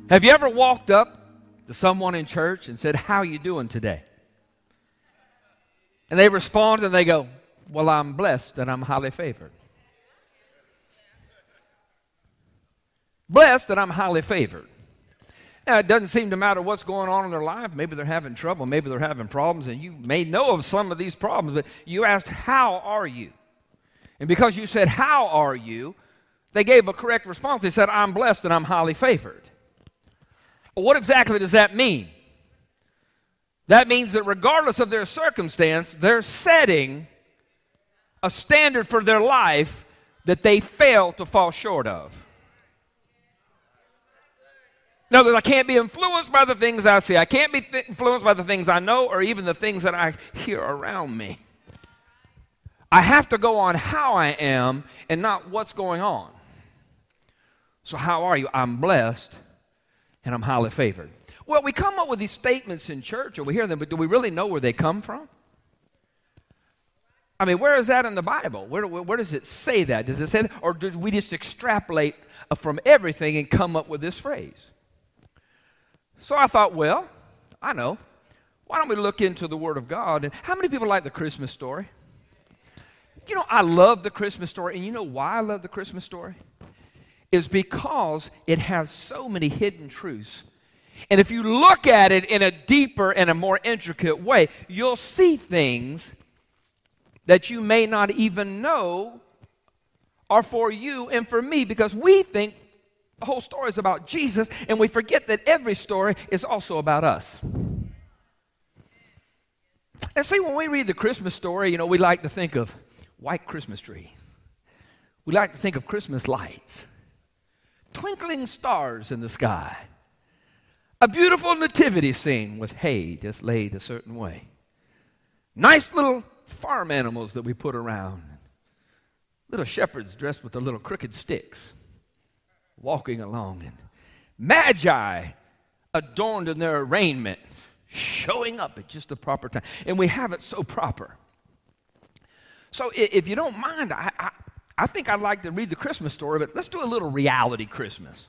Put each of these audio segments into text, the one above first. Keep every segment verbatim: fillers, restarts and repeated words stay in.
Have you ever walked up to someone in church and said, "How are you doing today?" And they respond and they go, "Well, I'm blessed and I'm highly favored." Blessed and I'm highly favored. Now, it doesn't seem to matter what's going on in their life. Maybe they're having trouble. Maybe they're having problems, and you may know of some of these problems, but you asked, "How are you?" And because you said, "How are you?" they gave a correct response. They said, "I'm blessed and I'm highly favored." Well, what exactly does that mean? That means that regardless of their circumstance, they're setting a standard for their life that they fail to fall short of. In other words, I can't be influenced by the things I see. I can't be th- influenced by the things I know or even the things that I hear around me. I have to go on how I am and not what's going on. So how are you? I'm blessed and I'm highly favored. Well, we come up with these statements in church, or we hear them, but do we really know where they come from? I mean, where is that in the Bible? Where, where, where does it say that? Does it say that? Or did we just extrapolate from everything and come up with this phrase? So I thought, well, I know. Why don't we look into the Word of God? And how many people like the Christmas story? You know, I love the Christmas story, and you know why I love the Christmas story? Is because it has so many hidden truths. And if you look at it in a deeper and a more intricate way, you'll see things that you may not even know are for you and for me, because we think the whole story is about Jesus, and we forget that every story is also about us. And see, when we read the Christmas story, you know, we like to think of white Christmas tree. We like to think of Christmas lights, twinkling stars in the sky, a beautiful nativity scene with hay just laid a certain way, nice little farm animals that we put around, little shepherds dressed with their little crooked sticks walking along, and magi adorned in their raiment showing up at just the proper time. And we have it so proper. So if you don't mind, I, I, I think I'd like to read the Christmas story, but let's do a little reality Christmas.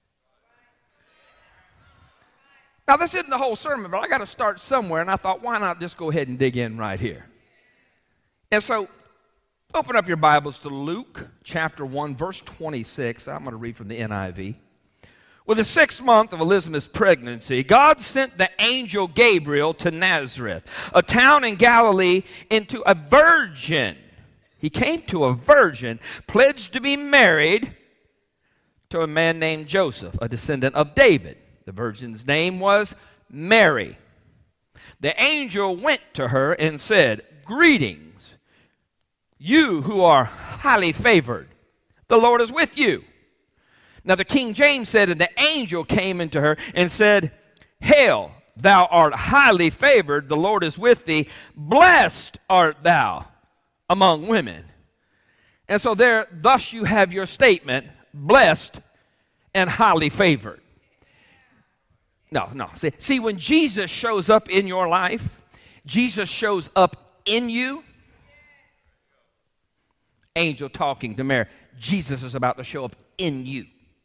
Now, this isn't the whole sermon, but I got to start somewhere, and I thought, why not just go ahead and dig in right here? And so, open up your Bibles to Luke chapter one, verse twenty-six. I'm going to read from the N I V. With the sixth month of Elizabeth's pregnancy, God sent the angel Gabriel to Nazareth, a town in Galilee, into a virgin. He came to a virgin pledged to be married to a man named Joseph, a descendant of David. The virgin's name was Mary. The angel went to her and said, "Greetings, you who are highly favored. The Lord is with you." Now the King James said, and the angel came into her and said, "Hail, thou art highly favored, the Lord is with thee. Blessed art thou among women." And so there, thus you have your statement, blessed and highly favored. No, no. See, see, when Jesus shows up in your life, Jesus shows up in you. Angel talking to Mary. Jesus is about to show up in you.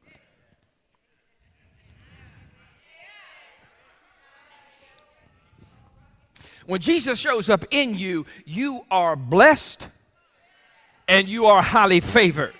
When Jesus shows up in you, you are blessed and you are highly favored.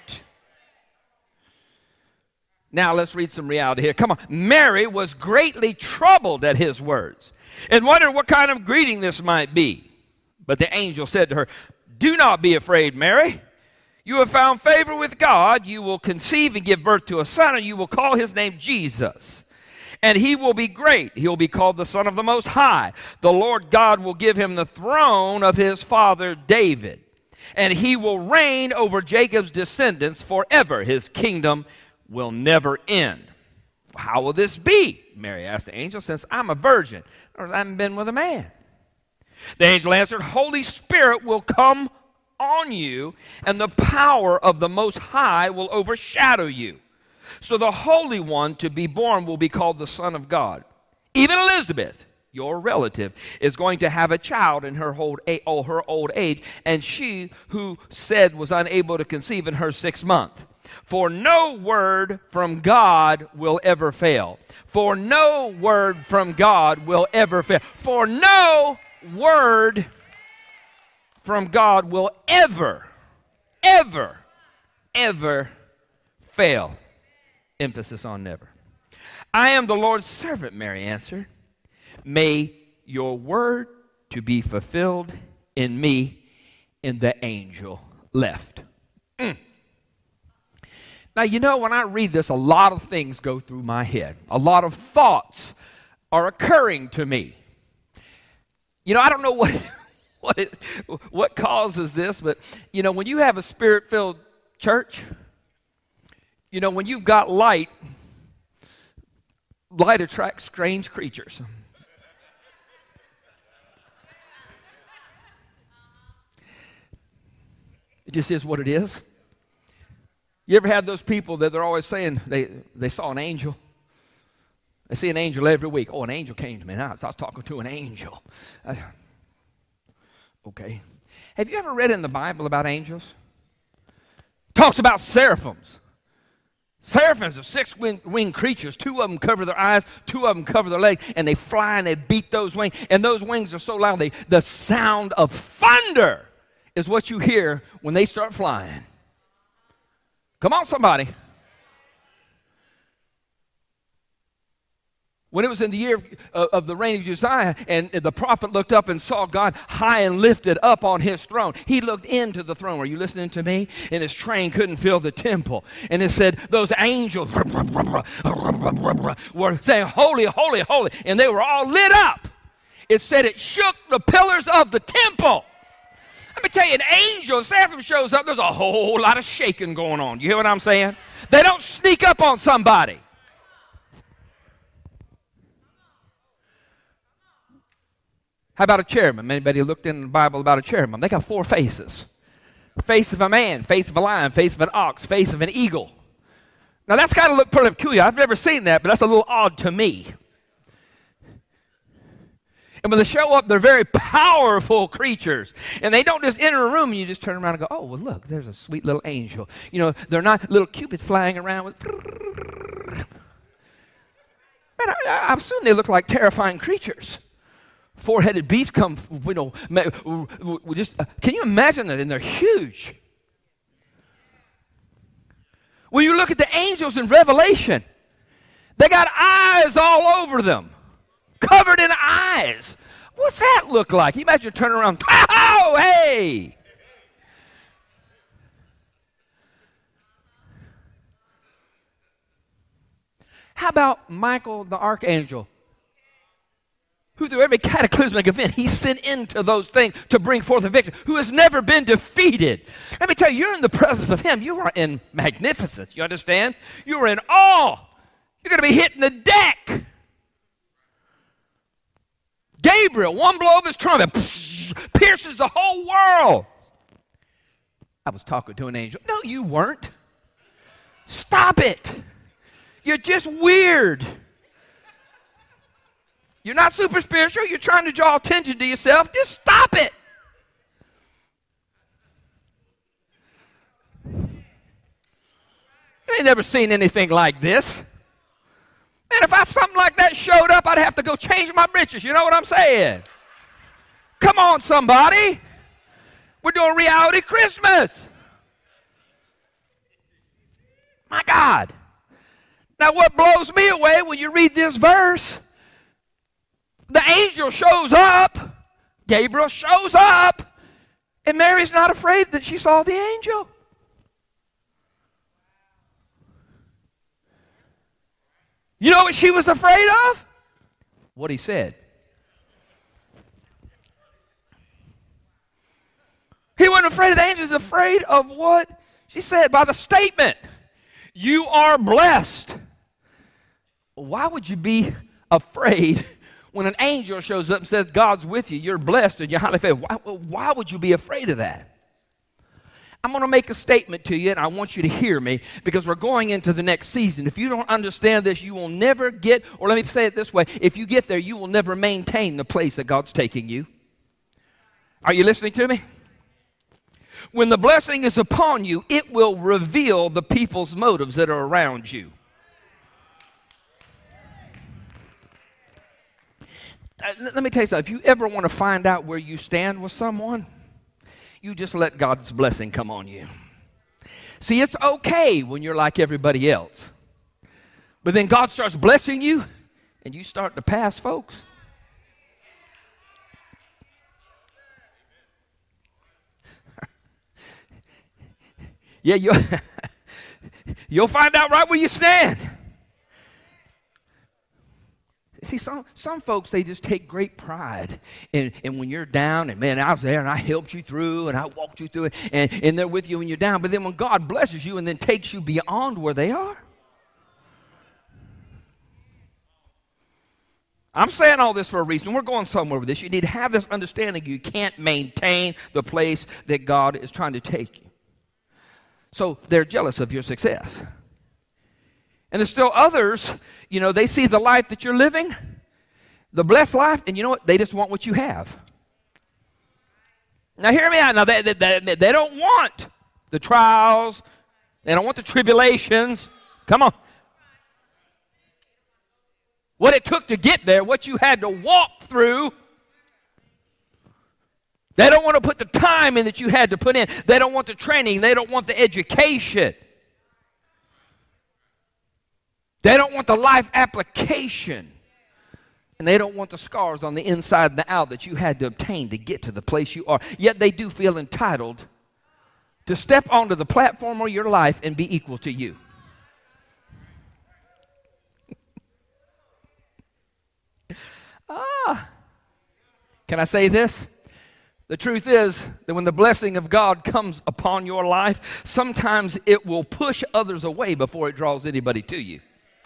Now let's read some reality here. Come on. Mary was greatly troubled at his words and wondered what kind of greeting this might be. But the angel said to her, "Do not be afraid, Mary. You have found favor with God. You will conceive and give birth to a son, and you will call his name Jesus. And he will be great. He will be called the Son of the Most High. The Lord God will give him the throne of his father David, and he will reign over Jacob's descendants forever. His kingdom will never end." "How will this be?" Mary asked the angel, "since I'm a virgin, or I haven't been with a man." The angel answered, "Holy Spirit will come on you, and the power of the Most High will overshadow you. So the Holy One to be born will be called the Son of God. Even Elizabeth, your relative, is going to have a child in her old, her old age, and she who said was unable to conceive in her sixth month. For no word from God will ever fail. For no word from God will ever fail. For no word from God will ever, ever, ever fail. Emphasis on never. I am the Lord's servant, Mary answered. May your word to be fulfilled in me. And the angel left. Mm. Now, you know, when I read this, a lot of things go through my head. A lot of thoughts are occurring to me. You know, I don't know what, what, it, what causes this, but, you know, when you have a spirit-filled church, you know, when you've got light, light attracts strange creatures. It just is what it is. You ever had those people that they're always saying they, they saw an angel? They see an angel every week. Oh, an angel came to me. Now I was talking to an angel. Uh, okay. Have you ever read in the Bible about angels? Talks about seraphims. Seraphims are six-winged creatures. Two of them cover their eyes, two of them cover their legs, and they fly and they beat those wings. And those wings are so loud, they, the sound of thunder is what you hear when they start flying. Come on, somebody. When it was in the year of, uh, of the reign of Uzziah, and the prophet looked up and saw God high and lifted up on his throne, he looked into the throne. Are you listening to me? And his train couldn't fill the temple. And it said those angels were saying, holy, holy, holy. And they were all lit up. It said it shook the pillars of the temple. Let me tell you, an angel, seraphim shows up, there's a whole lot of shaking going on. You hear what I'm saying? They don't sneak up on somebody. How about a cherubim? Anybody looked in the Bible about a cherubim? They got four faces. Face of a man, face of a lion, face of an ox, face of an eagle. Now that's got to look pretty peculiar. I've never seen that, but that's a little odd to me. And when they show up, they're very powerful creatures. And they don't just enter a room and you just turn around and go, oh, well, look, there's a sweet little angel. You know, they're not little cupids flying around with... Man, I, I assume they look like terrifying creatures. Four-headed beasts come, you know, just, uh, can you imagine that? And they're huge. When you look at the angels in Revelation, they got eyes all over them. Covered in eyes. What's that look like? You imagine turning around, oh, hey. How about Michael the archangel, who through every cataclysmic event, he's sent into those things to bring forth a victory, who has never been defeated. Let me tell you, you're in the presence of him. You are in magnificence. You understand? You are in awe. You're going to be hitting the deck. Gabriel, one blow of his trumpet, pierces the whole world. I was talking to an angel. No, you weren't. Stop it. You're just weird. You're not super spiritual. You're trying to draw attention to yourself. Just stop it. You ain't never seen anything like this. Man, if I something like that showed up, I'd have to go change my britches. You know what I'm saying? Come on, somebody. We're doing reality Christmas. My God. Now, what blows me away when you read this verse, the angel shows up, Gabriel shows up, and Mary's not afraid that she saw the angel. You know what she was afraid of? What he said. He wasn't afraid of the angel. He was afraid of what she said by the statement. You are blessed. Why would you be afraid when an angel shows up and says God's with you, you're blessed and you're highly favored? Why, why would you be afraid of that? I'm going to make a statement to you, and I want you to hear me, because we're going into the next season. If you don't understand this, you will never get, or let me say it this way, if you get there, you will never maintain the place that God's taking you. Are you listening to me? When the blessing is upon you, it will reveal the people's motives that are around you. Uh, let me tell you something. If you ever want to find out where you stand with someone, you just let God's blessing come on you. See, it's okay when you're like everybody else. But then God starts blessing you, and you start to pass folks. Yeah, you'll, you'll find out right where you stand. See, some, some folks, they just take great pride in, in when you're down, and man, I was there and I helped you through and I walked you through it, and, and they're with you when you're down. But then when God blesses you and then takes you beyond where they are. I'm saying all this for a reason. We're going somewhere with this. You need to have this understanding you can't maintain the place that God is trying to take you. So they're jealous of your success. And there's still others, you know, they see the life that you're living, the blessed life, and you know what? They just want what you have. Now hear me out. Now they, they, they, they don't want the trials. They don't want the tribulations. Come on. What it took to get there, what you had to walk through. They don't want to put the time in that you had to put in. They don't want the training. They don't want the education. They don't want the life application. And they don't want the scars on the inside and the out that you had to obtain to get to the place you are. Yet they do feel entitled to step onto the platform of your life and be equal to you. ah. Can I say this? The truth is that when the blessing of God comes upon your life, sometimes it will push others away before it draws anybody to you.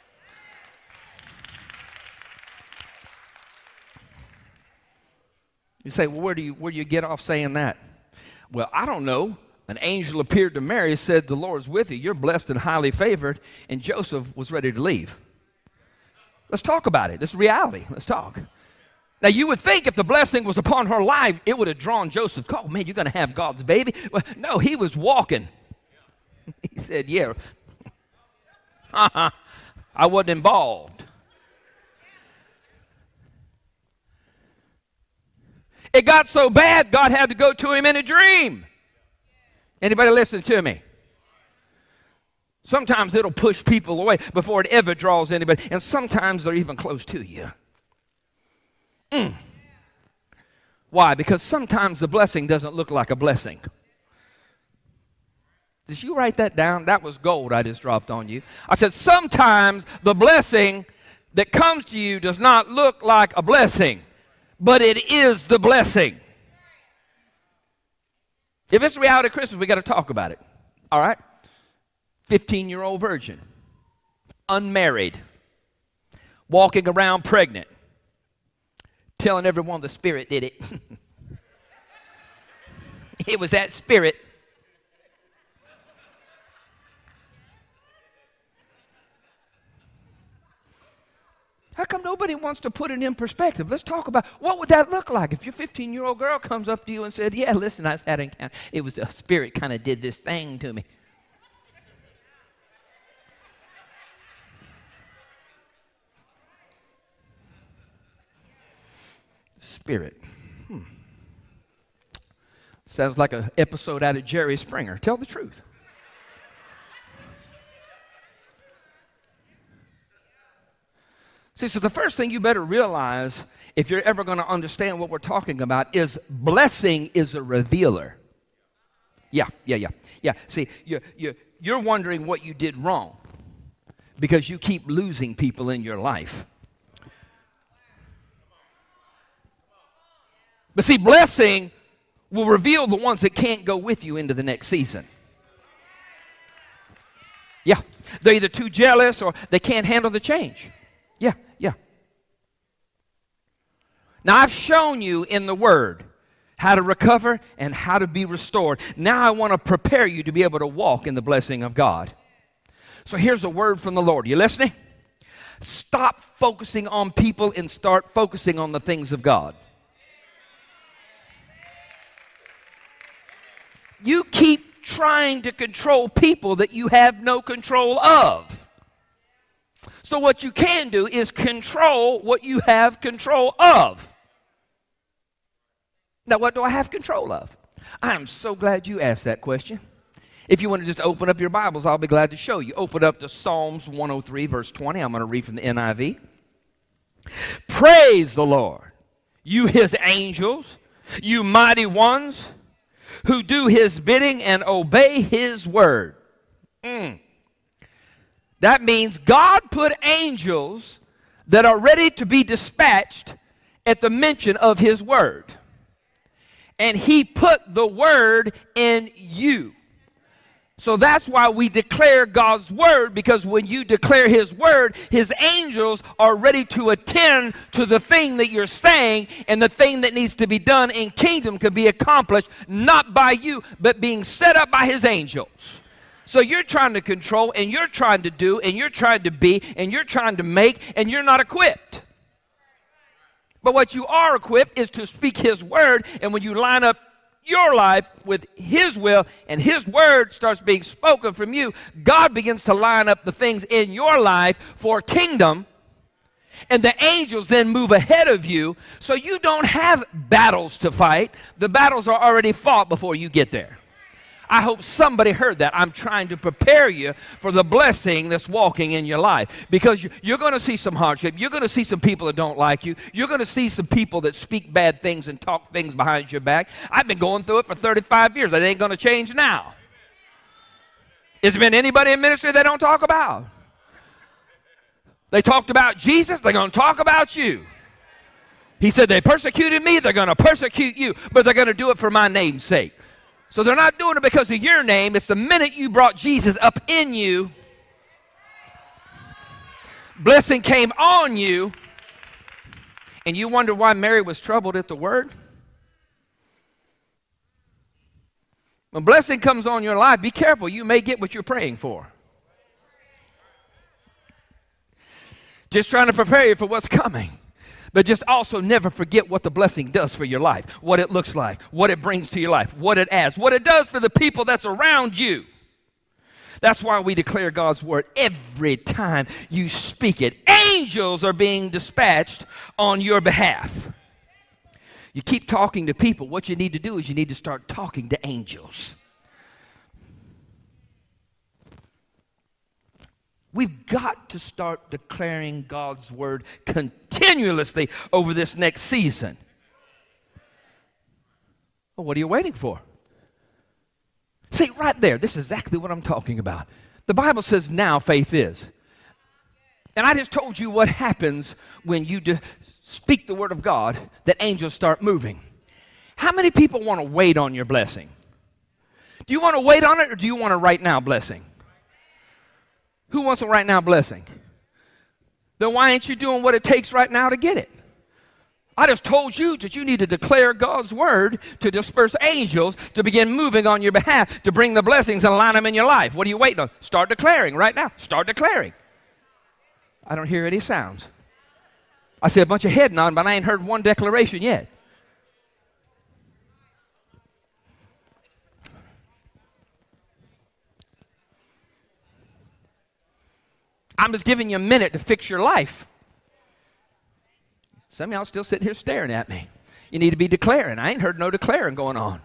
You say, well, where do you, where do you get off saying that? Well, I don't know. An angel appeared to Mary, said, the Lord's with you. You're blessed and highly favored. And Joseph was ready to leave. Let's talk about it. This is reality. Let's talk. Now, you would think if the blessing was upon her life, it would have drawn Joseph. Oh, man, you're going to have God's baby. Well, no, he was walking. He said, yeah. I wasn't involved. It got so bad, God had to go to him in a dream. Anybody listen to me? Sometimes it'll push people away before it ever draws anybody. And sometimes they're even close to you. Mm. Why? Because sometimes the blessing doesn't look like a blessing. Did you write that down? That was gold I just dropped on you. I said sometimes the blessing that comes to you does not look like a blessing, but it is the blessing. If it's the reality of Christmas, we got to talk about it. All right? fifteen-year-old virgin, unmarried, walking around pregnant, telling everyone the Spirit did it. It was that Spirit. How come nobody wants to put it in perspective? Let's talk about what would that look like if your fifteen-year-old girl comes up to you and said, yeah, listen, I had an encounter. It was the Spirit kind of did this thing to me. Spirit. Hmm. Sounds like an episode out of Jerry Springer. Tell the truth. See, so the first thing you better realize if you're ever going to understand what we're talking about is blessing is a revealer. Yeah, yeah, yeah. Yeah, see, you're, you're, you're wondering what you did wrong because you keep losing people in your life. But see, blessing will reveal the ones that can't go with you into the next season. Yeah, they're either too jealous or they can't handle the change. Yeah, yeah. Now, I've shown you in the Word how to recover and how to be restored. Now I want to prepare you to be able to walk in the blessing of God. So here's a word from the Lord. You listening? Stop focusing on people and start focusing on the things of God. You keep trying to control people that you have no control of. So what you can do is control what you have control of. Now, what do I have control of? I am so glad you asked that question. If you want to just open up your Bibles, I'll be glad to show you. Open up to Psalms one oh three, verse twenty. I'm going to read from the N I V. Praise the Lord, you his angels, you mighty ones who do his bidding and obey his word. Mm. That means God put angels that are ready to be dispatched at the mention of his word. And he put the word in you. So that's why we declare God's word, because when you declare his word, his angels are ready to attend to the thing that you're saying, and the thing that needs to be done in kingdom can be accomplished not by you, but being set up by his angels. So you're trying to control, and you're trying to do, and you're trying to be, and you're trying to make, and you're not equipped. But what you are equipped is to speak his word, and when you line up your life with his will and his word starts being spoken from you, God begins to line up the things in your life for kingdom, and the angels then move ahead of you, so you don't have battles to fight. The battles are already fought before you get there. I hope somebody heard that. I'm trying to prepare you for the blessing that's walking in your life, because you're going to see some hardship. You're going to see some people that don't like you. You're going to see some people that speak bad things and talk things behind your back. I've been going through it for thirty-five years. It ain't going to change now. Has there been anybody in ministry they don't talk about? They talked about Jesus. They're going to talk about you. He said, they persecuted me. They're going to persecute you, but they're going to do it for my name's sake. So they're not doing it because of your name. It's the minute you brought Jesus up in you, blessing came on you, and you wonder why Mary was troubled at the word. When blessing comes on your life, be careful. You may get what you're praying for. Just trying to prepare you for what's coming. But just also never forget what the blessing does for your life, what it looks like, what it brings to your life, what it adds, what it does for the people that's around you. That's why we declare God's word every time you speak it. Angels are being dispatched on your behalf. You keep talking to people. What you need to do is you need to start talking to angels. We've got to start declaring God's word continuously over this next season. Well, what are you waiting for? See, right there, this is exactly what I'm talking about. The Bible says now faith is. And I just told you what happens when you de- speak the word of God, that angels start moving. How many people want to wait on your blessing? Do you want to wait on it, or do you want a right now blessing? Who wants a right now blessing? Then why ain't you doing what it takes right now to get it? I just told you that you need to declare God's word to disperse angels to begin moving on your behalf to bring the blessings and line them in your life. What are you waiting on? Start declaring right now. Start declaring. I don't hear any sounds. I see a bunch of head nodding, but I ain't heard one declaration yet. I'm just giving you a minute to fix your life. Some of y'all still sitting here staring at me. You need to be declaring. I ain't heard no declaring going on.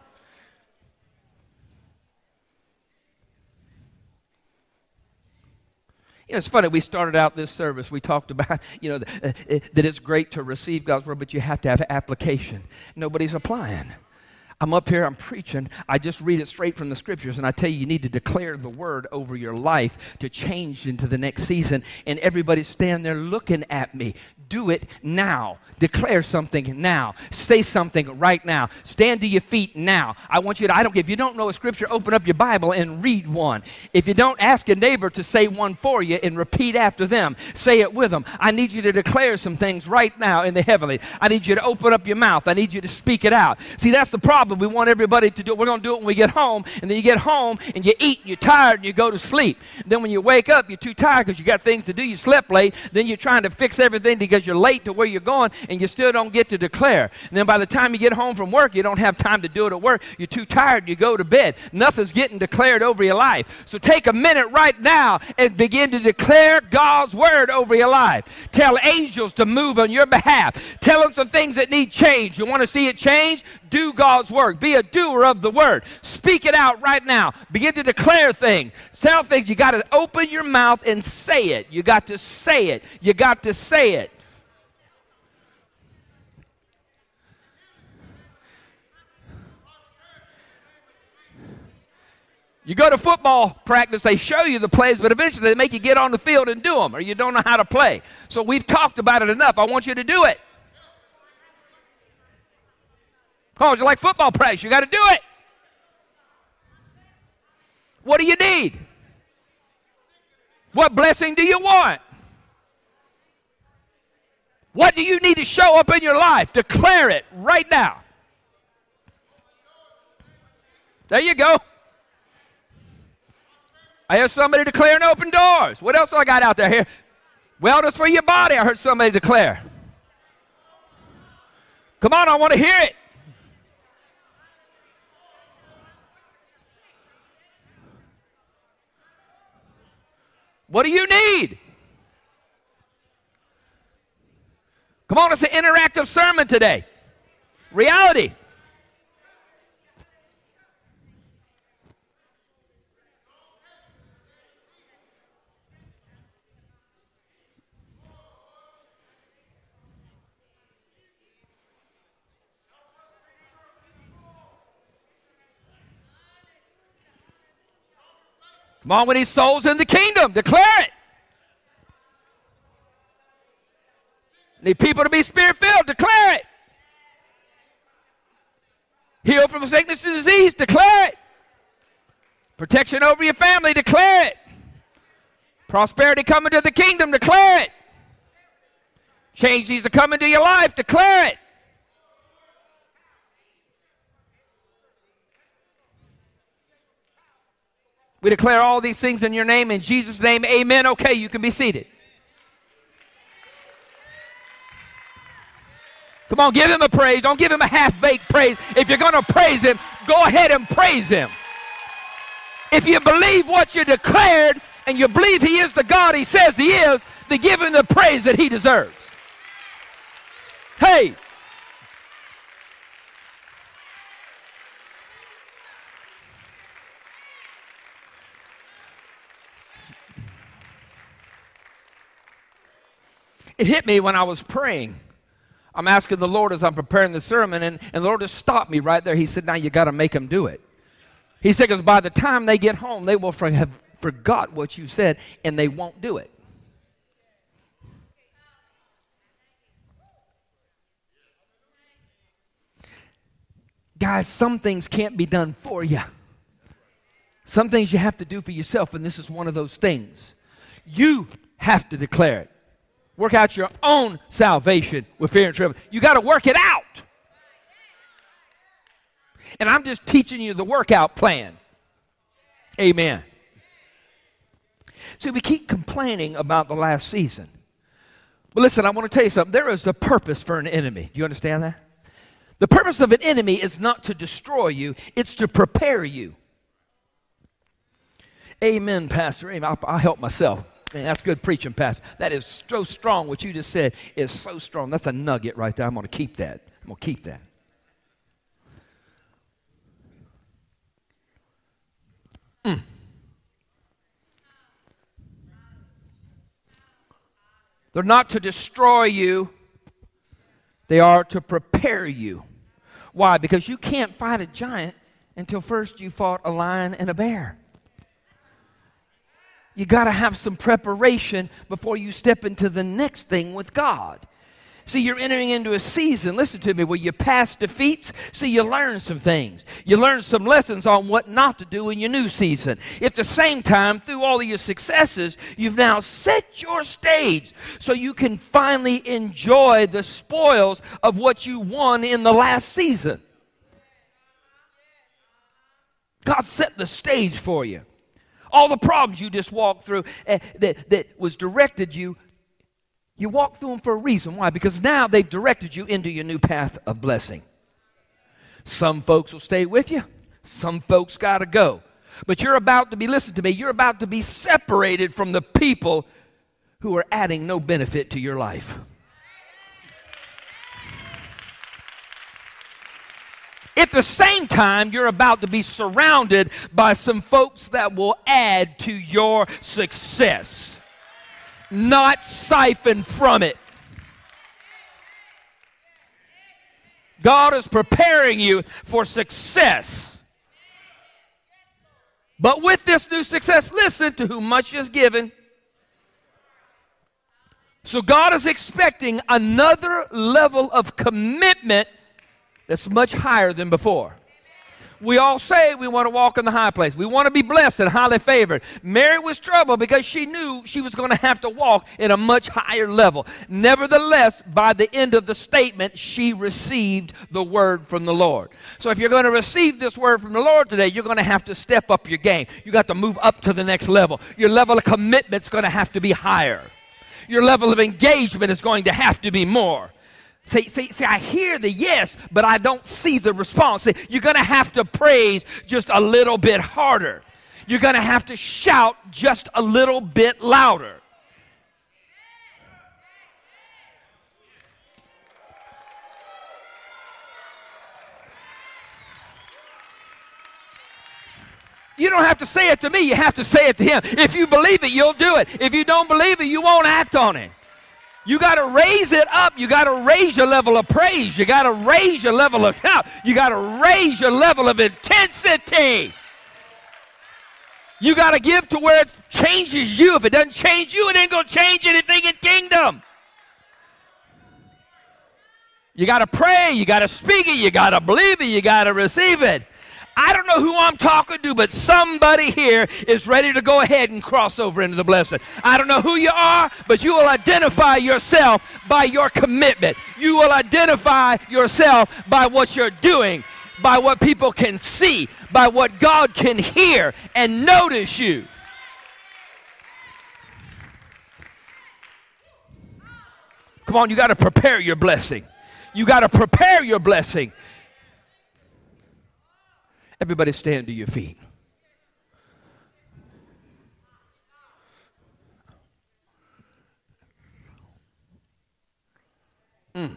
You know, it's funny, we started out this service, we talked about, you know, that, uh, that it's great to receive God's word, but you have to have application. Nobody's applying. I'm up here, I'm preaching, I just read it straight from the scriptures, and I tell you, you need to declare the word over your life to change into the next season, and everybody's standing there looking at me. Do it now. Declare something now. Say something right now. Stand to your feet now. I want you to, I don't care, if you don't know a scripture, open up your Bible and read one. If you don't, ask a neighbor to say one for you and repeat after them. Say it with them. I need you to declare some things right now in the heavenly. I need you to open up your mouth. I need you to speak it out. See, that's the problem. We want everybody to do it. We're going to do it when we get home, and then you get home and you eat, and you're tired, and you go to sleep. Then when you wake up, you're too tired because you got things to do. You slept late. Then you're trying to fix everything because because you're late to where you're going and you still don't get to declare. And then by the time you get home from work, you don't have time to do it at work. You're too tired, you go to bed. Nothing's getting declared over your life. So take a minute right now and begin to declare God's word over your life. Tell angels to move on your behalf. Tell them some things that need change. You want to see it change? Do God's work. Be a doer of the word. Speak it out right now. Begin to declare things. Tell things. You got to open your mouth and say it. You got to say it. You got to say it. You go to football practice, they show you the plays, but eventually they make you get on the field and do them, or you don't know how to play. So we've talked about it enough. I want you to do it. Oh, it's like football practice. You got to do it. What do you need? What blessing do you want? What do you need to show up in your life? Declare it right now. There you go. I heard somebody declaring open doors. What else do I got out there here? Wellness for your body, I heard somebody declare. Come on, I want to hear it. What do you need? Come on, it's an interactive sermon today. Reality. Come on, with these souls in the kingdom, declare it. Need people to be spirit-filled, declare it. Heal from sickness and disease, declare it. Protection over your family, declare it. Prosperity coming to the kingdom, declare it. Change needs to come into your life, declare it. We declare all these things in your name, in Jesus' name, amen. Okay, you can be seated. Come on, give him a praise. Don't give him a half-baked praise. If you're going to praise him, go ahead and praise him. If you believe what you declared and you believe he is the God he says he is, then give him the praise that he deserves. Hey. It hit me when I was praying. I'm asking the Lord as I'm preparing the sermon, and, and the Lord just stopped me right there. He said, now you got to make them do it. He said, because by the time they get home, they will for, have forgot what you said, and they won't do it. Guys, some things can't be done for you. Some things you have to do for yourself, and this is one of those things. You have to declare it. Work out your own salvation with fear and trembling. You got to work it out. And I'm just teaching you the workout plan. Amen. See, we keep complaining about the last season. But listen, I want to tell you something. There is a purpose for an enemy. Do you understand that? The purpose of an enemy is not to destroy you. It's to prepare you. Amen, Pastor. Amen. I'll, I'll help myself. Man, that's good preaching, Pastor. That is so strong. What you just said is so strong. That's a nugget right there. I'm going to keep that. I'm going to keep that. Mm. They're not to destroy you. They are to prepare you. Why? Because you can't fight a giant until first you fought a lion and a bear. You got to have some preparation before you step into the next thing with God. See, you're entering into a season, listen to me, where you pass defeats. See, you learn some things. You learn some lessons on what not to do in your new season. At the same time, through all of your successes, you've now set your stage so you can finally enjoy the spoils of what you won in the last season. God set the stage for you. All the problems you just walked through uh, that, that was directed you, You walk through them for a reason. Why? Because now they've directed you into your new path of blessing. Some folks will stay with you. Some folks got to go. But you're about to be, listen to me, you're about to be separated from the people who are adding no benefit to your life. At the same time, you're about to be surrounded by some folks that will add to your success, not siphon from it. God is preparing you for success. But with this new success, listen, to whom much is given. So God is expecting another level of commitment that's much higher than before. We all say we want to walk in the high place. We want to be blessed and highly favored. Mary was troubled because she knew she was going to have to walk in a much higher level. Nevertheless, by the end of the statement, she received the word from the Lord. So if you're going to receive this word from the Lord today, you're going to have to step up your game. You got to move up to the next level. Your level of commitment is going to have to be higher. Your level of engagement is going to have to be more. See, see, see, I hear the yes, but I don't see the response. See, you're going to have to praise just a little bit harder. You're going to have to shout just a little bit louder. You don't have to say it to me. You have to say it to him. If you believe it, you'll do it. If you don't believe it, you won't act on it. You got to raise it up. You got to raise your level of praise. You got to raise your level of shout. You got to raise your level of intensity. You got to give to where it changes you. If it doesn't change you, it ain't going to change anything in kingdom. You got to pray. You got to speak it. You got to believe it. You got to receive it. I don't know who I'm talking to, but somebody here is ready to go ahead and cross over into the blessing. I don't know who you are, but you will identify yourself by your commitment. You will identify yourself by what you're doing, by what people can see, by what God can hear and notice you. Come on, you got to prepare your blessing. You got to prepare your blessing. Everybody stand to your feet. Mm.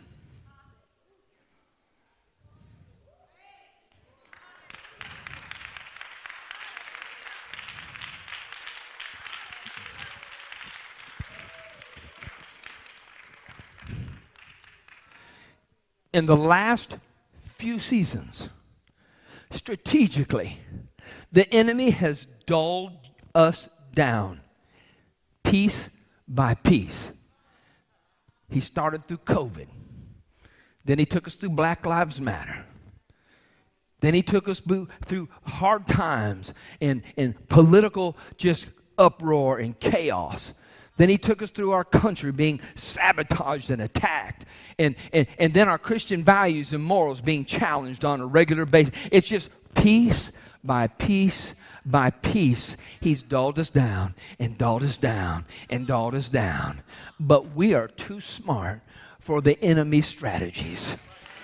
In the last few seasons, strategically, the enemy has dulled us down piece by piece. He started through COVID. Then he took us through Black Lives Matter. Then he took us through hard times and, and political just uproar and chaos. Then he took us through our country being sabotaged and attacked. And, and, and then our Christian values and morals being challenged on a regular basis. It's just piece by piece by piece. He's dulled us down and dulled us down and dulled us down. But we are too smart for the enemy's strategies.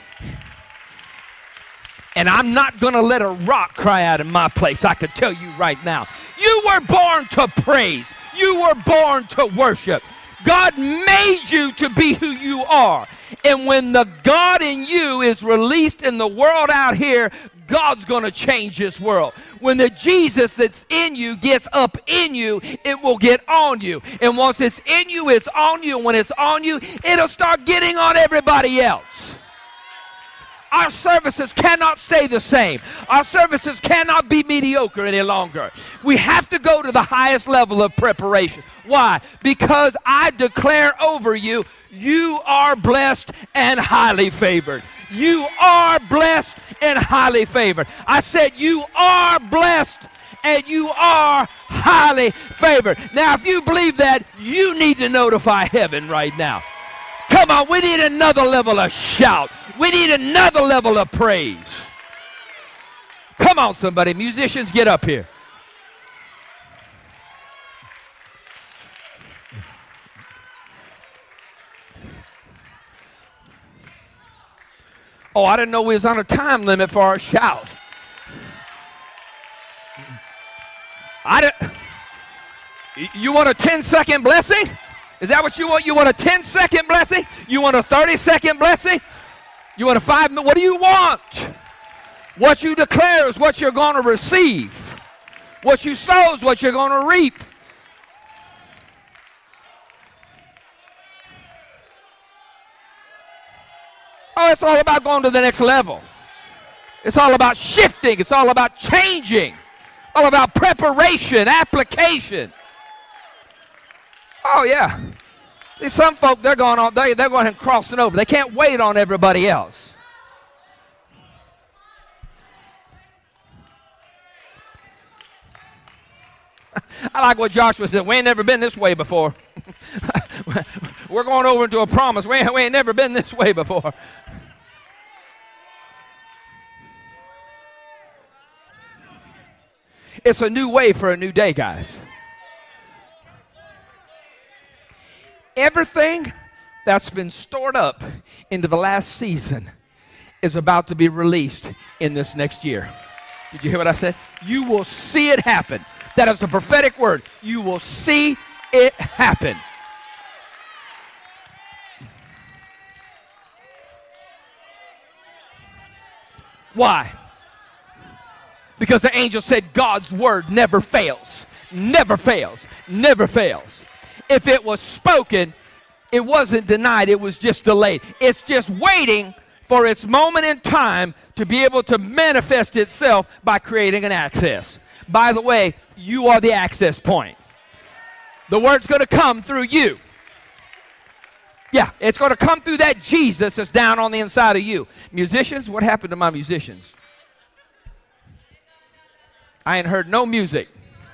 And I'm not going to let a rock cry out in my place. I can tell you right now. You were born to praise. You were born to worship. God made you to be who you are. And when the God in you is released in the world out here, God's going to change this world. When the Jesus that's in you gets up in you, it will get on you. And once it's in you, it's on you. And when it's on you, it'll start getting on everybody else. Our services cannot stay the same. Our services cannot be mediocre any longer. We have to go to the highest level of preparation. Why? Because I declare over you, you are blessed and highly favored. You are blessed and highly favored. I said you are blessed and you are highly favored. Now, if you believe that, you need to notify heaven right now. Come on, we need another level of shout. We need another level of praise. Come on, somebody. Musicians, get up here. Oh, I didn't know we was on a time limit for our shout. I didn't. You want a ten-second blessing? Is that what you want? You want a ten-second blessing? You want a thirty-second blessing? You want a five minute? What do you want? What you declare is what you're going to receive. What you sow is what you're going to reap. Oh, it's all about going to the next level. It's all about shifting. It's all about changing. All about preparation, application. Oh, yeah. See, some folk, they're going on, they, they're going and crossing over. They can't wait on everybody else. I like what Joshua said. We ain't never been this way before. We're going over into a promise. We ain't, we ain't never been this way before. It's a new way for a new day, guys. Everything that's been stored up into the last season is about to be released in this next year. Did you hear what I said? You will see it happen. That is a prophetic word. You will see it happen. Why? Because the angel said God's word never fails, never fails, never fails. If it was spoken, it wasn't denied, it was just delayed. It's just waiting for its moment in time to be able to manifest itself by creating an access. By the way, you are the access point. The word's going to come through you. Yeah, it's going to come through that Jesus that's down on the inside of you. Musicians, what happened to my musicians? I ain't heard no music.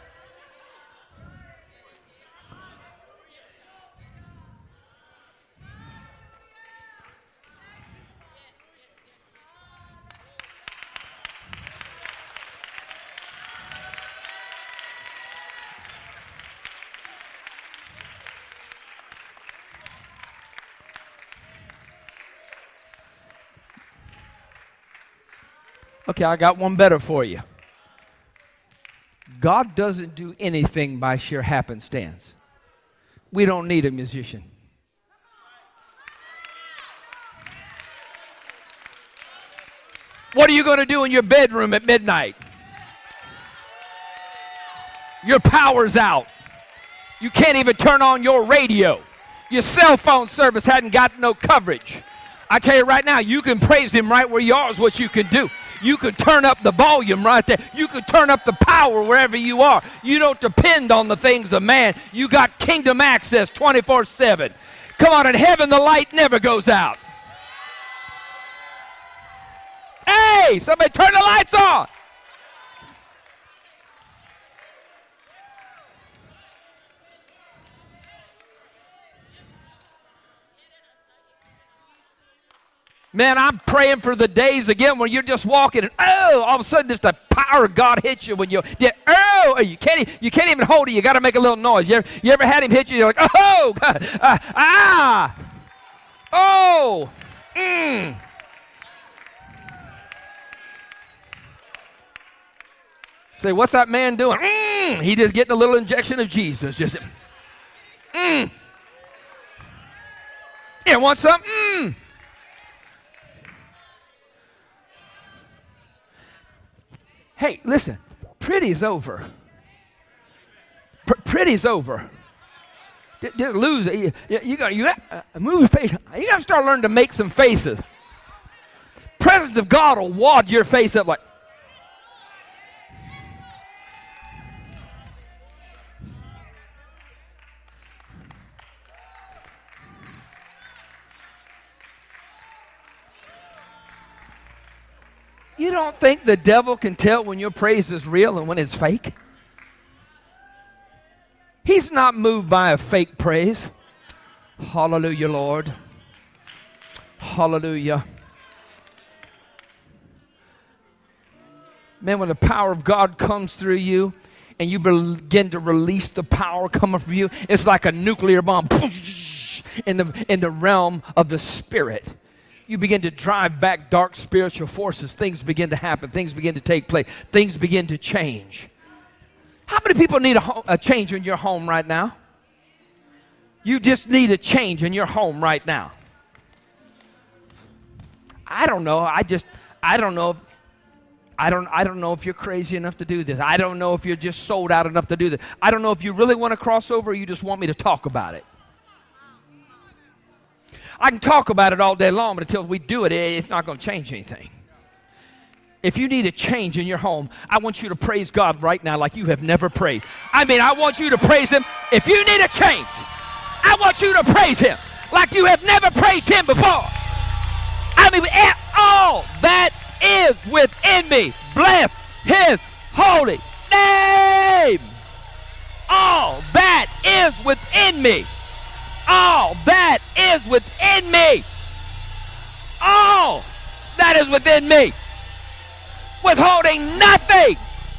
Okay, I got one better for you. God doesn't do anything by sheer happenstance. We don't need a musician. What are you going to do in your bedroom at midnight? Your power's out. You can't even turn on your radio. Your cell phone service hadn't got no coverage. I tell you right now, you can praise him right where you are is what you can do. You can turn up the volume right there. You can turn up the power wherever you are. You don't depend on the things of man. You got kingdom access twenty-four seven. Come on, in heaven the light never goes out. Hey, somebody turn the lights on. Man, I'm praying for the days again when you're just walking and oh, all of a sudden just the power of God hits you when you yeah, oh, you can't you can't even hold it. You got to make a little noise. You ever, you ever had him hit you? You're like, oh, God, uh, ah, oh, mm. Say, what's that man doing? Mm. He just getting a little injection of Jesus. Just, mm. You want some? Mm. Hey, listen, pretty's over. Pr- pretty's over. Just, just lose it. You, you, you got you got uh, move your face. You got to start learning to make some faces. Presence of God will wad your face up like. You don't think the devil can tell when your praise is real and when it's fake? He's not moved by a fake praise. Hallelujah, Lord. Hallelujah. Man, when the power of God comes through you and you begin to release the power coming from you, it's like a nuclear bomb in the, in the realm of the spirit. you begin to drive back dark spiritual forces. Things begin to happen. Things begin to take place. Things begin to change. How many people need a, ho- a change in your home right now? You just need a change in your home right now. I don't know. I just, I don't know. I don't, I don't know if you're crazy enough to do this. I don't know if you're just sold out enough to do this. I don't know if you really want to cross over or you just want me to talk about it. I can talk about it all day long, but until we do it, it's not going to change anything. If you need a change in your home, I want you to praise God right now like you have never prayed. I mean, I want you to praise Him. If you need a change, I want you to praise Him like you have never praised Him before. I mean, all that is within me, bless His holy name. All that is within me. All that is within me. All that is within me. Withholding nothing.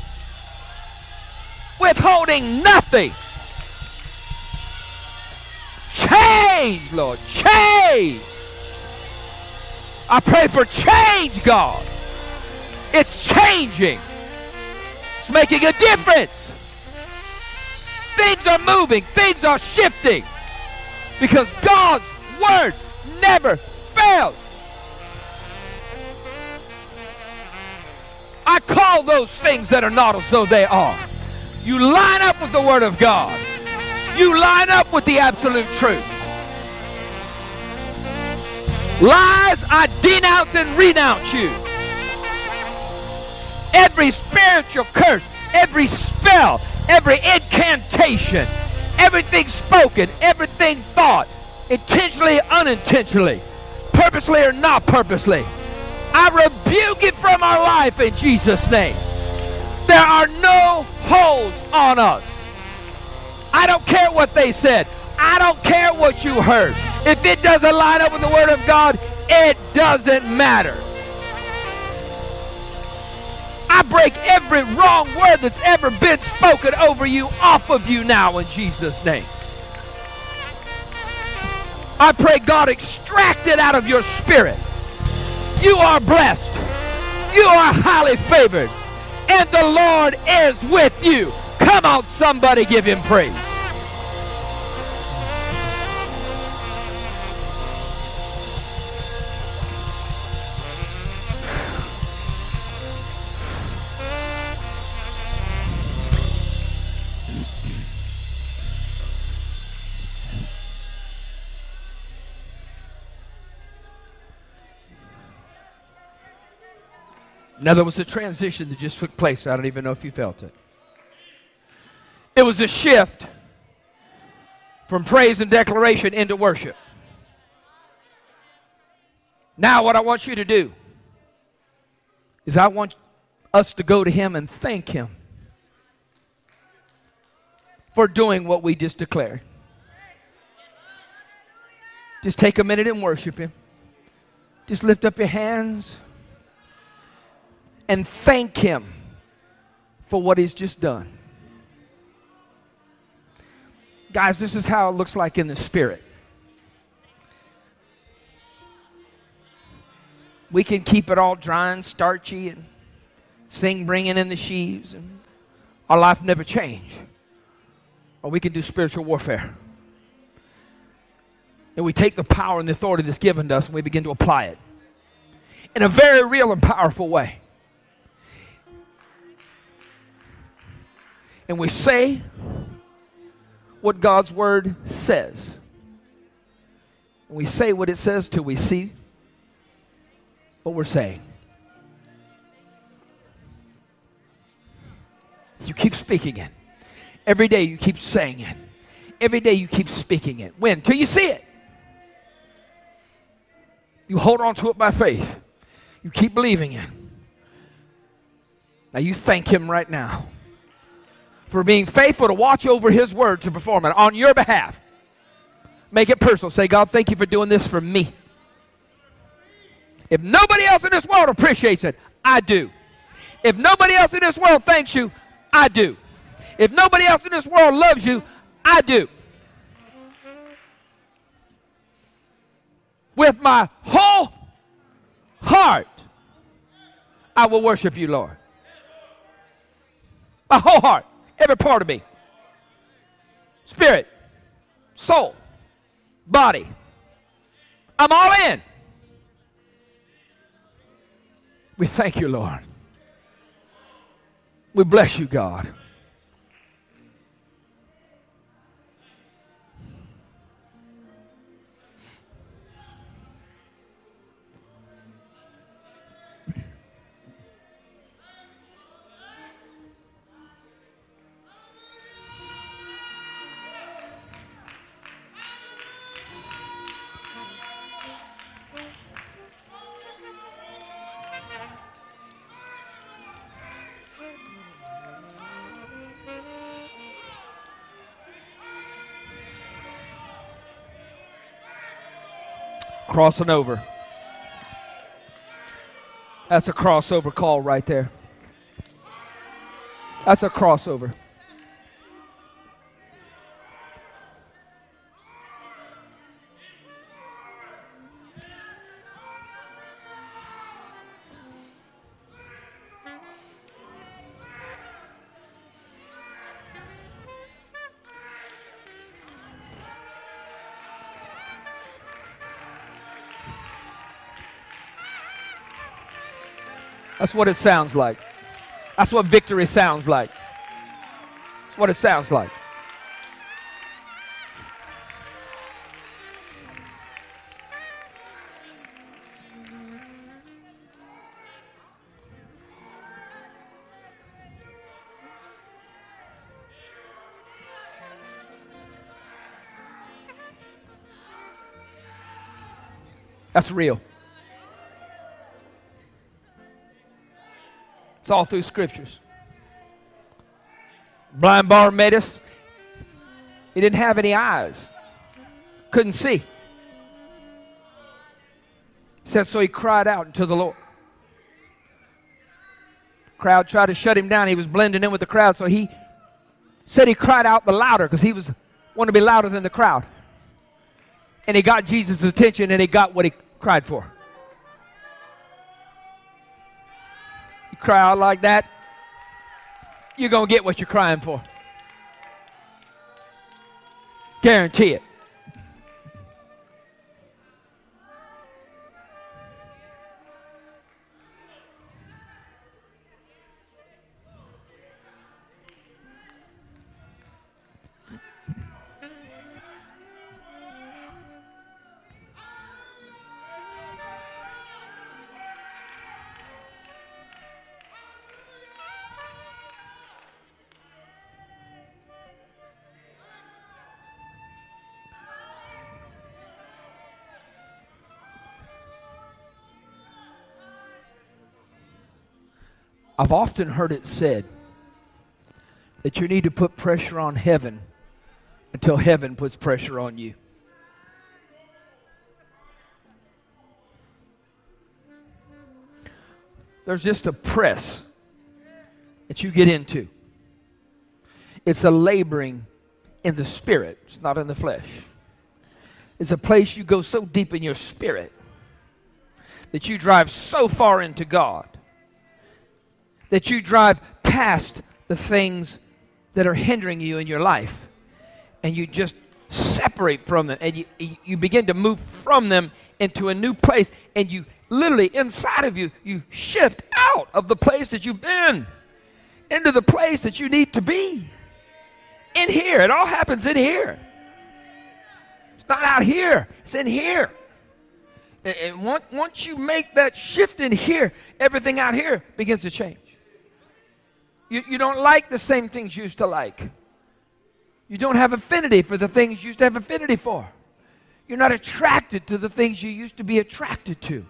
Withholding nothing. Change, Lord. Change. I pray for change, God. It's changing. It's making a difference. Things are moving. Things are shifting. Because God's word never fails. I call those things that are not as though they are. You line up with the word of God. You line up with the absolute truth. Lies, I denounce and renounce you. Every spiritual curse, every spell, every incantation, everything spoken, everything thought, intentionally, unintentionally, purposely or not purposely, I rebuke it from our life in Jesus' name. There are no holds on us. I don't care what they said. I don't care what you heard. If it doesn't line up with the Word of God, it doesn't matter. I break every wrong word that's ever been spoken over you off of you now in Jesus' name. I pray God extract it out of your spirit. You are blessed. You are highly favored. And the Lord is with you. Come on, somebody give Him praise. Now, there was a transition that just took place. I don't even know if you felt it. It was a shift from praise and declaration into worship. Now, what I want you to do is I want us to go to Him and thank Him for doing what we just declared. Just take a minute and worship Him. Just lift up your hands and thank Him for what He's just done. Guys, this is how it looks like in the Spirit. We can keep it all dry and starchy and sing bringing in the sheaves and our life never change. Or we can do spiritual warfare. And we take the power and the authority that's given to us and we begin to apply it in a very real and powerful way. And we say what God's word says. We say what it says till we see what we're saying. You keep speaking it. Every day you keep saying it. Every day you keep speaking it. When? Till you see it. You hold on to it by faith. You keep believing it. Now you thank Him right now for being faithful to watch over His word to perform it on your behalf. Make it personal. Say, God, thank you for doing this for me. If nobody else in this world appreciates it, I do. If nobody else in this world thanks you, I do. If nobody else in this world loves you, I do. With my whole I will worship you, Lord. My whole heart, every part of me. Spirit, soul, body. I'm all in. We thank you, Lord. We bless you, God. Crossing over. That's a crossover call right there. That's a crossover. That's what it sounds like. That's what victory sounds like. That's what it sounds like. That's real. It's all through scriptures. Blind Bartimaeus, he didn't have any eyes. Couldn't see. He said, so he cried out to the Lord. Crowd tried to shut him down. He was blending in with the crowd, so he said he cried out the louder because he was wanted to be louder than the crowd. And he got Jesus' attention, and he got what he cried for. Cry out like that, you're going to get what you're crying for. Guarantee it. I've often heard it said that you need to put pressure on heaven until heaven puts pressure on you. There's just a press that you get into. It's a laboring in the spirit. It's not in the flesh. It's a place you go so deep in your spirit that you drive so far into God that you drive past the things that are hindering you in your life, and you just separate from them, and you, you begin to move from them into a new place, and you literally, inside of you, you shift out of the place that you've been into the place that you need to be. In here. It all happens in here. It's not out here. It's in here. And, and once, once you make that shift in here, everything out here begins to change. You, you don't like the same things you used to like. You don't have affinity for the things you used to have affinity for. You're not attracted to the things you used to be attracted to.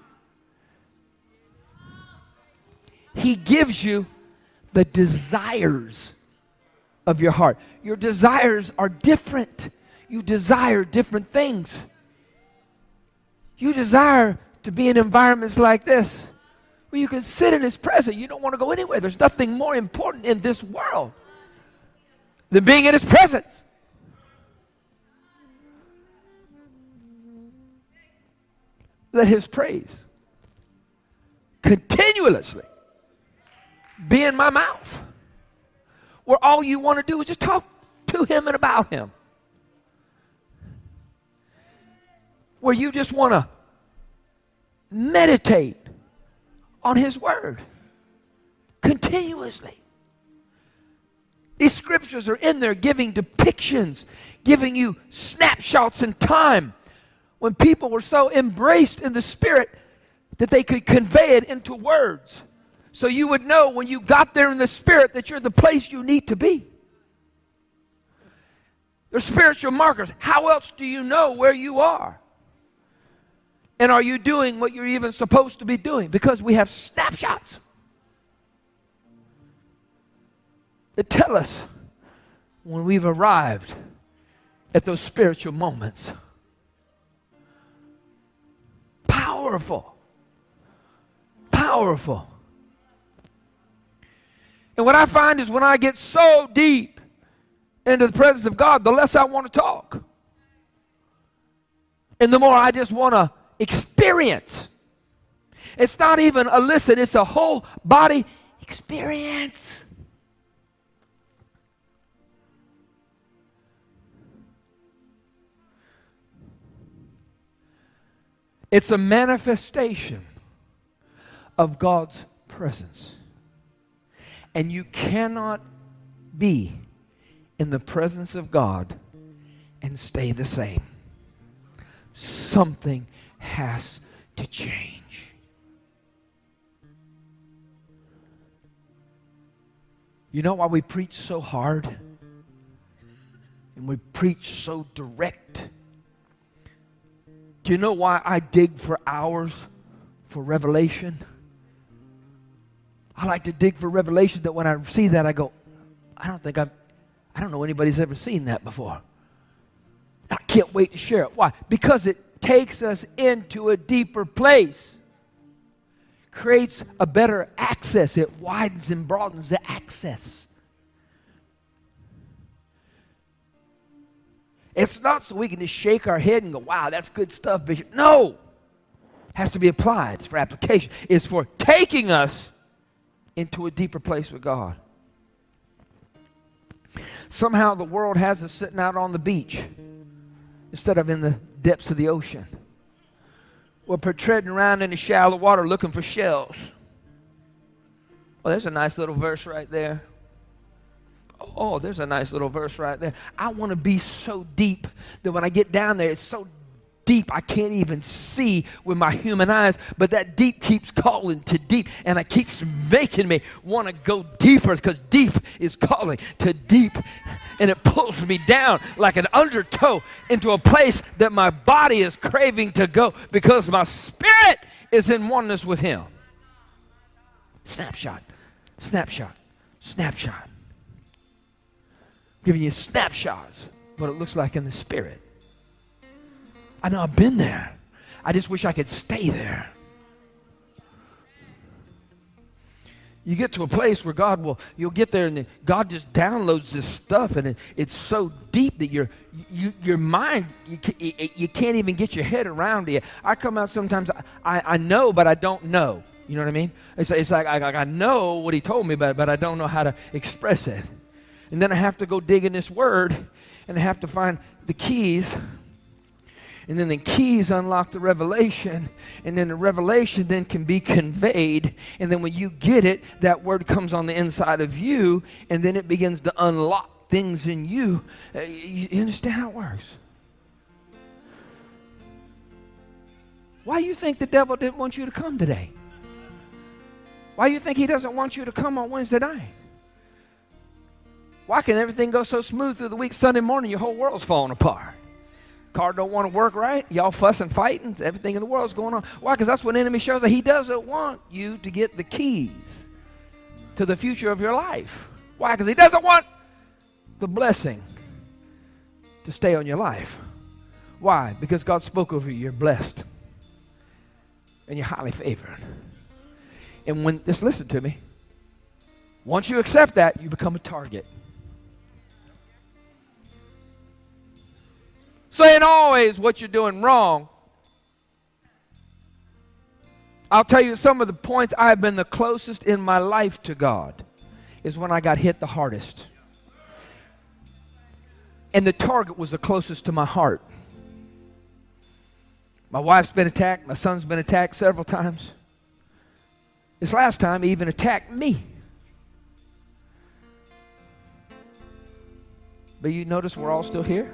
He gives you the desires of your heart. Your desires are different. You desire different things. You desire to be in environments like this, where you can sit in His presence. You don't want to go anywhere. There's nothing more important in this world than being in His presence. Let His praise continuously be in my mouth, where all you want to do is just talk to him and about him, where you just want to meditate on his word continuously. These scriptures are in there giving depictions, giving you snapshots in time when people were so embraced in the Spirit that they could convey it into words. So you would know when you got there in the Spirit that you're the place you need to be. They're spiritual markers. How else do you know where you are? And are you doing what you're even supposed to be doing? Because we have snapshots that tell us when we've arrived at those spiritual moments. Powerful. Powerful. And what I find is when I get so deep into the presence of God, the less I want to talk. And the more I just want to experience. It's not even a listen, it's a whole body experience. It's a manifestation of God's presence. And you cannot be in the presence of God and stay the same. Something has to change. You know why we preach so hard? And we preach so direct? Do you know why I dig for hours for revelation? I like to dig for revelation that when I see that I go, I don't think I've, I don't know anybody's ever seen that before. I can't wait to share it. Why? Because it takes us into a deeper place. Creates a better access. It widens and broadens the access. It's not so we can just shake our head and go, wow, that's good stuff, Bishop. No. It has to be applied. It's for application. It's for taking us into a deeper place with God. Somehow the world has us sitting out on the beach instead of in the depths of the ocean. We're treading around in the shallow water looking for shells. Oh, there's a nice little verse right there. Oh, there's a nice little verse right there. I want to be so deep that when I get down there, it's so deep I can't even see with my human eyes, but that deep keeps calling to deep, and it keeps making me want to go deeper because deep is calling to deep, and it pulls me down like an undertow into a place that my body is craving to go because my spirit is in oneness with him. Snapshot, snapshot, snapshot. Giving you snapshots, what it looks like in the spirit. I know I've been there. I just wish I could stay there. You get to a place where God will, you'll get there and God just downloads this stuff, and it, it's so deep that your you, your mind, you, you can't even get your head around it. I come out sometimes, I, I know, but I don't know. You know what I mean? It's, it's like I, I know what he told me, but, but I don't know how to express it. And then I have to go dig in this word, and I have to find the keys. And then the keys unlock the revelation, and then the revelation then can be conveyed. And then when you get it, that word comes on the inside of you, and then it begins to unlock things in you. Uh, you, you understand how it works? Why do you think the devil didn't want you to come today? Why do you think he doesn't want you to come on Wednesday night? Why can everything go so smooth through the week? Sunday morning, your whole world's falling apart. Car don't want to work right. Y'all fussing, fighting. Everything in the world's going on. Why? Because that's what the enemy shows that he doesn't want you to get the keys to the future of your life. Why? Because he doesn't want the blessing to stay on your life. Why? Because God spoke over you. You're blessed. And you're highly favored. And when, just listen to me. Once you accept that, you become a target. Saying always what you're doing wrong I'll tell you some of the points I have been the closest in my life to God is when I got hit the hardest. And the target was the closest to my heart. My wife's been attacked. My son's been attacked several times. This last time, he even attacked me. But you notice we're all still here?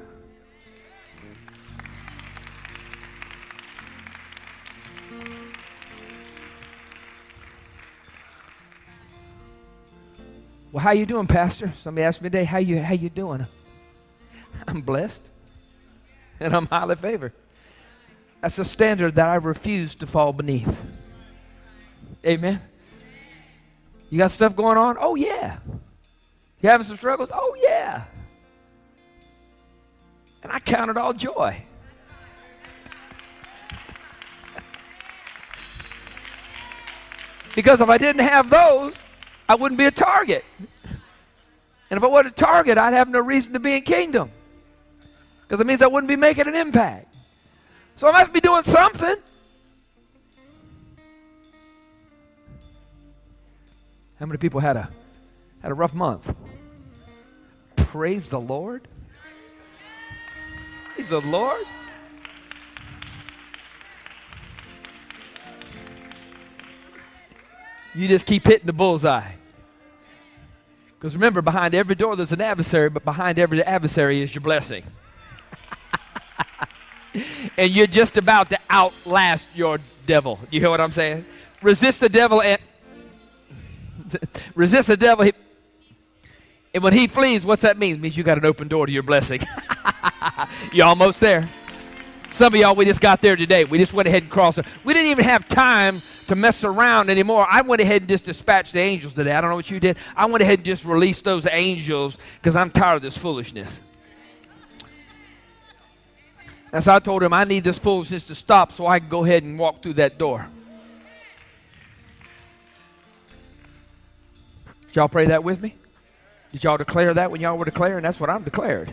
Well, how you doing, Pastor? Somebody asked me today, how you how you doing? I'm blessed, and I'm highly favored. That's a standard that I refuse to fall beneath. Amen. You got stuff going on? Oh, yeah. You having some struggles? Oh, yeah. And I count it all joy. Because if I didn't have those, I wouldn't be a target. And if I wasn't a target, I'd have no reason to be in kingdom. Because it means I wouldn't be making an impact. So I must be doing something. How many people had a had a rough month? Praise the Lord. Praise the Lord. You just keep hitting the bullseye. Because remember, behind every door there's an adversary, but behind every adversary is your blessing. And you're just about to outlast your devil. You hear what I'm saying? Resist the devil and resist the devil. He, and when he flees, what's that mean? It means you got an open door to your blessing. You're almost there. Some of y'all, we just got there today. We just went ahead and crossed it. We didn't even have time to mess around anymore. I went ahead and just dispatched the angels today. I don't know what you did. I went ahead and just released those angels because I'm tired of this foolishness. And so I told him I need this foolishness to stop so I can go ahead and walk through that door. Did y'all pray that with me? Did y'all declare that when y'all were declaring? That's what I'm declared.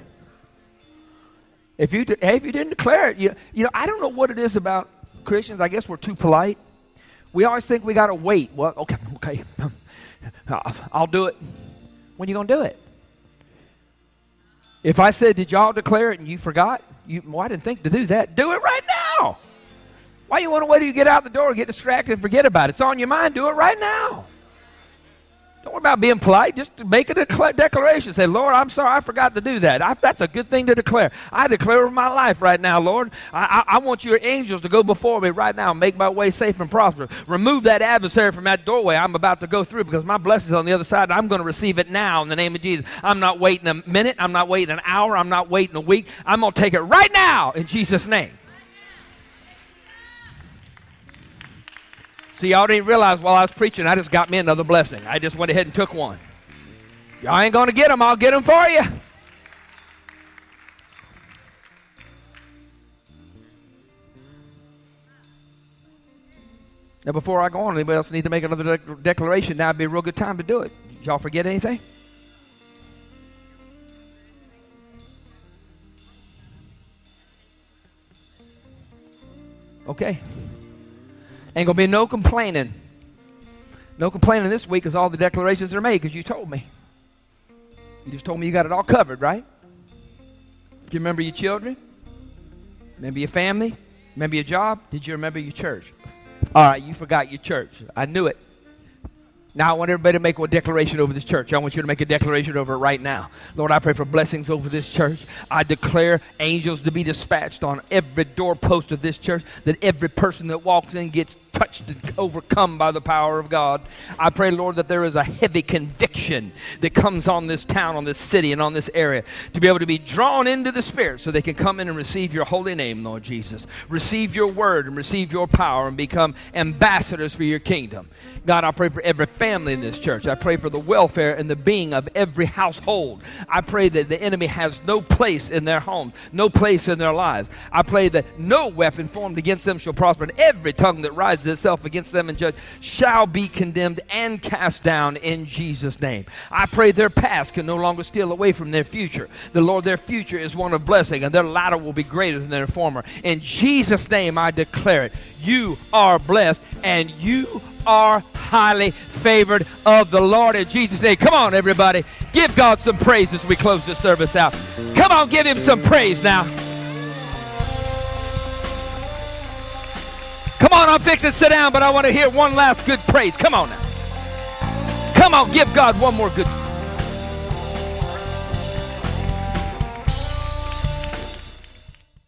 If you, de- hey, if you didn't declare it, you, you know, I don't know what it is about Christians. I guess we're too polite. We always think we got to wait. Well, okay, okay, I'll do it. When you going to do it? If I said, did y'all declare it and you forgot? You, well, I didn't think to do that. Do it right now. Why you want to wait till you get out the door, get distracted, and forget about it? It's on your mind. Do it right now. Don't worry about being polite. Just make a decla- declaration. Say, Lord, I'm sorry, I forgot to do that. I, that's a good thing to declare. I declare over my life right now, Lord. I, I, I want your angels to go before me right now and make my way safe and prosperous. Remove that adversary from that doorway I'm about to go through because my blessing's on the other side. I'm going to receive it now in the name of Jesus. I'm not waiting a minute. I'm not waiting an hour. I'm not waiting a week. I'm going to take it right now in Jesus' name. See, y'all didn't realize while I was preaching, I just got me another blessing. I just went ahead and took one. Y'all ain't going to get them. I'll get them for you. Now, before I go on, anybody else need to make another de- declaration? Now would be a real good time to do it. Did y'all forget anything? Okay. Ain't going to be no complaining. No complaining this week because all the declarations are made because you told me. You just told me you got it all covered, right? Do you remember your children? Remember your family? Remember your job? Did you remember your church? All right, you forgot your church. I knew it. Now I want everybody to make a declaration over this church. I want you to make a declaration over it right now. Lord, I pray for blessings over this church. I declare angels to be dispatched on every doorpost of this church, that every person that walks in gets touched and overcome by the power of God. I pray, Lord, that there is a heavy conviction that comes on this town, on this city, and on this area to be able to be drawn into the Spirit so they can come in and receive your holy name, Lord Jesus. Receive your word and receive your power and become ambassadors for your kingdom. God, I pray for every family in this church. I pray for the welfare and the being of every household. I pray that the enemy has no place in their homes, no place in their lives. I pray that no weapon formed against them shall prosper, and every tongue that rises itself against them in judgment shall be condemned and cast down in Jesus' name. I pray their past can no longer steal away from their future. The Lord, their future is one of blessing, and their latter will be greater than their former. In Jesus' name, I declare it. You are blessed, and you are highly favored of the Lord in Jesus' name. Come on, everybody. Give God some praise as we close this service out. Come on, give him some praise now. Come on, I'm fixing to sit down, but I want to hear one last good praise. Come on now. Come on, give God one more good